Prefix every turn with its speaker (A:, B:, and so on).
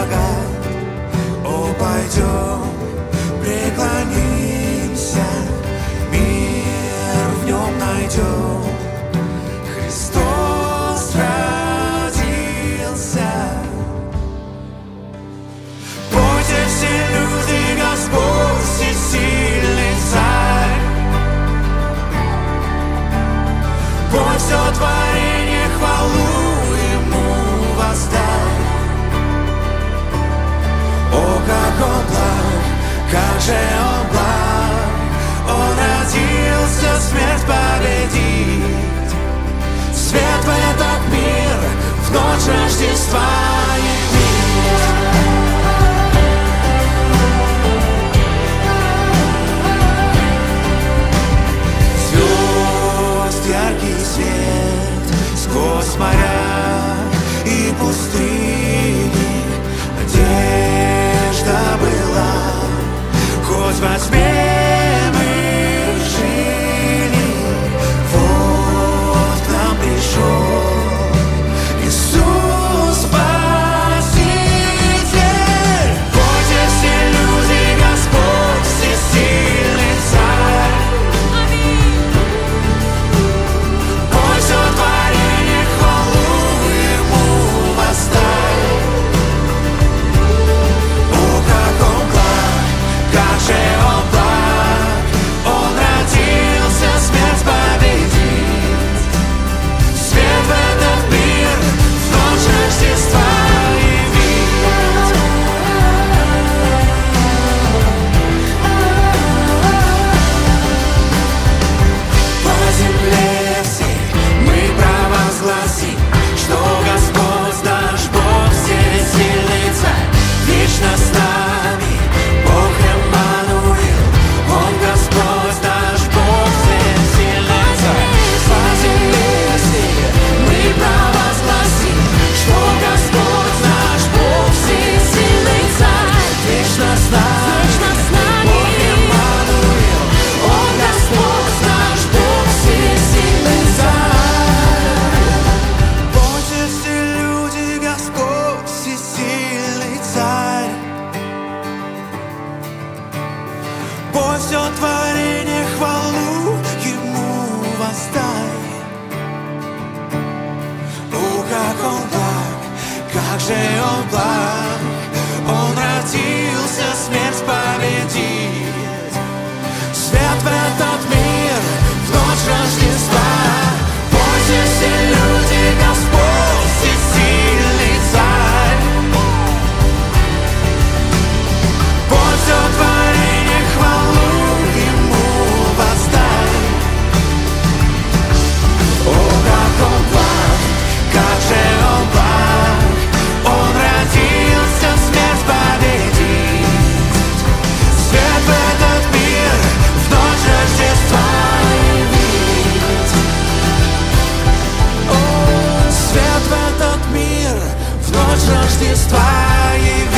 A: помогать. О, пойдем, преклонимся, мир в нем найдем. Христос родился. Пойте все люди, Господь всесильный Царь. Пой все творение, хвалу Ему воздай. О, как Он благ, как же Он благ. Он родился смерть победить, свет в этот мир в ночь Рождества явить. Звезд яркий свет сквозь моря и пустыни, надежда была, хоть во тьме мы жили. Вот к нам пришел Иисус Спаситель. Пойте все люди, Господь всесильный Царь. Пой все творение, хвалу Ему воздай. О, как Он благ, как же Он благ. Он родился смерть победить, свет в этот мир в ночь Рождества явить. По земле всей мы провозгласим, что Господь наш Бог всесильный Царь, вечно с нами Бог Эммануил. Он Господь наш Бог всесильный Царь. По земле всей мы провозгласим, что Господь наш Бог всесильный Царь, вечно с нами Бог Эммануил. Он Господь наш Бог всесильный Царь. Пойте все люди, Господь всесильный Царь. Пой все творение, хвалу Ему воздай. О, как Он благ, как же Он благ. Он родился смерть победить, свет в этот мир в ночь Рождества. Пойте все люди, Господь всесильный Царь. Пой все творение, хвалу Ему воздай. О, как Он благ, как же Он благ. Он родился смерть победить, свет в этот мир в ночь Рождества явить. О, свет в этот мир в ночь Рождества явить.